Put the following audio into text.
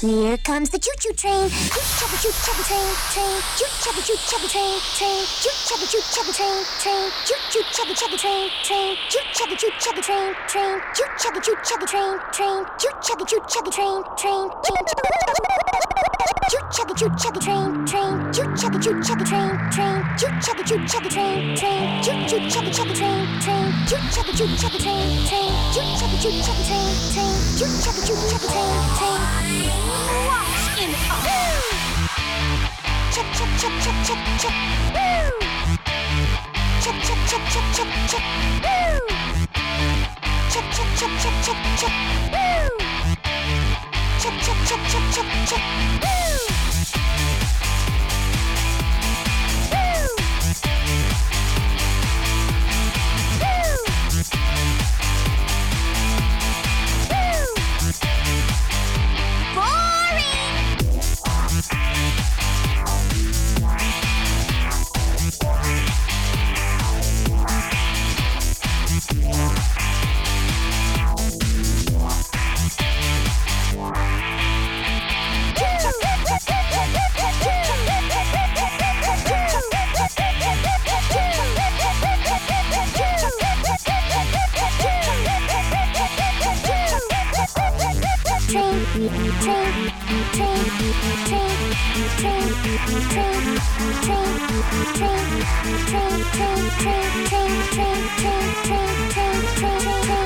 Here comes the choo-choo train. Choo-choo train, train. Choo-choo train, train. Choo-choo train, train. Choo-choo train, train. Choo-choo train, train. Choo-choo train, train. Choo-choo train, train. Choo-choo train, train. Choo-choo train, train. Choo-choo train, train. Choo-choo train, train. Choo-choo train, train. Choo-choo train, train. Choo-choo train, train. Rocks in chop chop chop chop chop chop. Woo! Chop chop chop chop chop chop. Woo! Chop chop chop chop chop chop. Woo! Chop chop chop chop chop chop. Woo! Train